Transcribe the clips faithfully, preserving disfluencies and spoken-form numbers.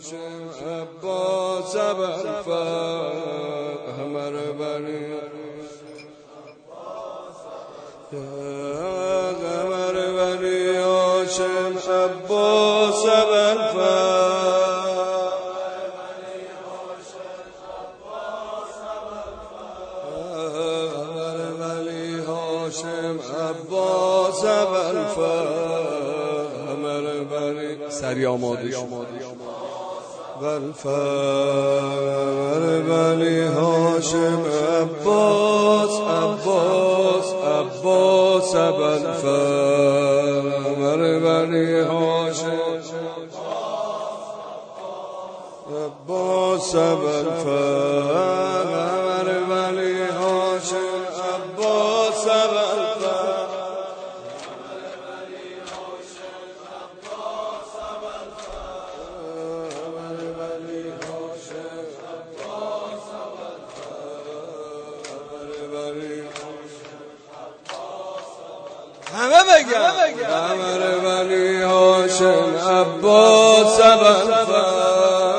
هاشم عباس ابوالفضل همر بنی همر بنی هاشم عباس ابوالفضل همر بنی هاشم عباس ابوالفضل همر بنی سری آماده والفر بنی هاشم عباس عباس عباس ابوالفضل همر بنی هاشم عباس ابوالفضل همر بنی هاشم عباس ابوالفضل همه بگم همر بنی هاشم عباس ابوالفضل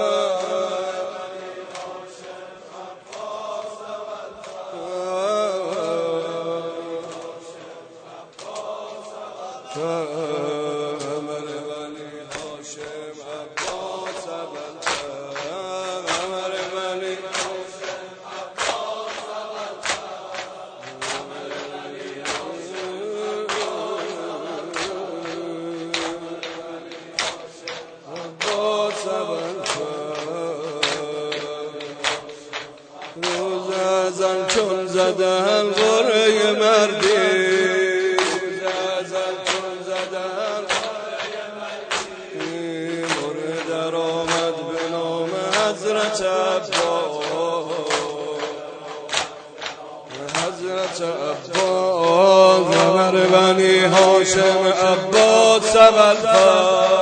همر بنی هاشم عباس ابوالفضل همر بنی روز ازل چون زدن غره مردی روز ازل چون زدن غره در آمد به نام حضرت عباس حضرت عباس همر بنی هاشم عباس ابوالفضل